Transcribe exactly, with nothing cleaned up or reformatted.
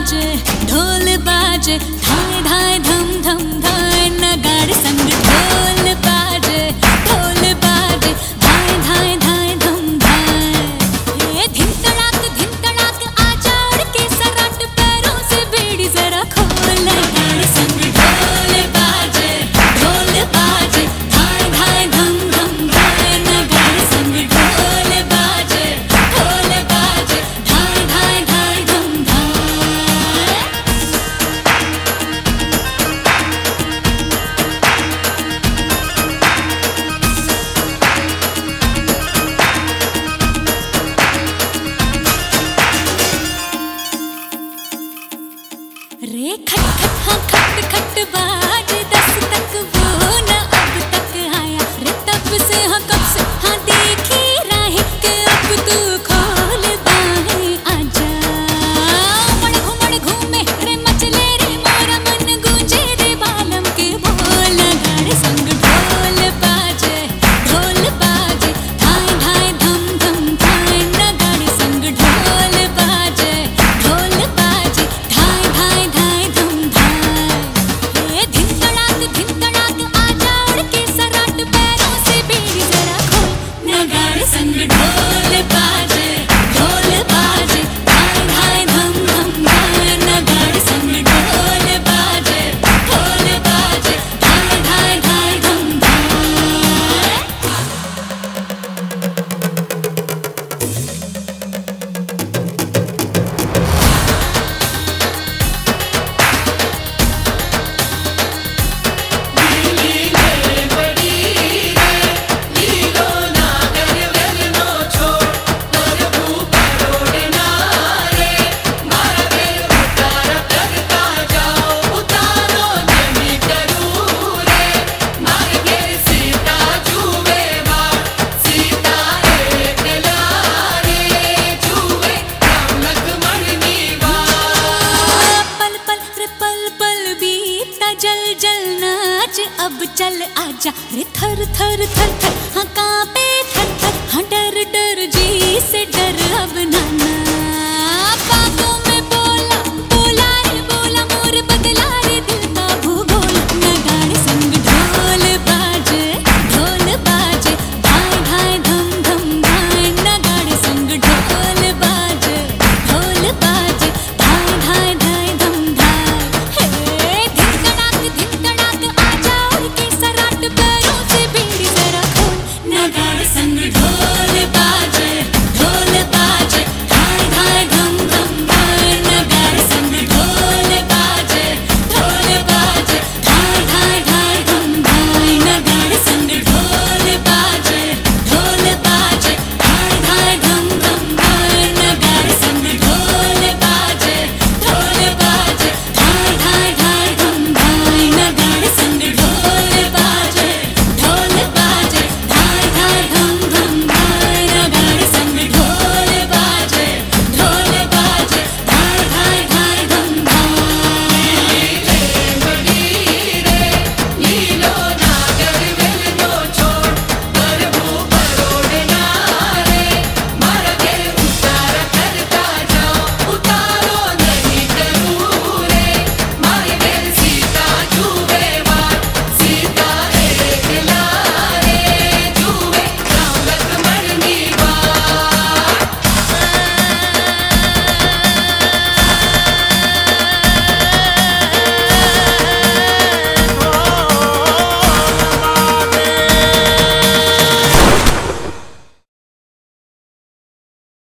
बाजे ढोल बाजे धाय धाय धम धम धाय नगाड़े संग ढोल बाजे ढोल बाजे धाय धाय धाय धम धाय ये धिन तड़ाक धिन तड़ाक आजा उड़ के सराट पैरों से बेड़ी जरा खोल नगाड़े संग ढोल बाजे ढोल बाजे धाय धाय धम धम धाय नगाड़े संग ढोल बाजे ढोल बाजे धाय धाय धाय धम धाय। रे खट खट हाँ खट खट बाज दस तक वो न अब तक आया रे तब से हाँ कब से हाँ देखी राहें कि अब तू खोल बाहें आजा उमड़ घुमड़ घूमे रे मचले रे मोरा मन गूंजे रे बालम के बोल गाड़े संग ढोल बाजे ढोल बाजे धाय धाय धम धम धाय नगाड़े संग ढोल बाजे ढोल बाजे धाय धाय धाय धम धाय ये धिन तड़ाक धिन तड़ाक आजा उड़ के सराट पैरों से बेड़ी जरा खोल नगाड़े संग ढोल बाजे ढोल बाजे धाय धाय धम धम धाय नगाड़े संग ढोल बाजे ढोल बाजे धाय धाय धाय धम धाय। पल पल रे पल पल बीता जल जल नाच अब चल आजा रे थर थर थर थर हाँ कांपे थर थर हाँ डर डर जी से डर अब ना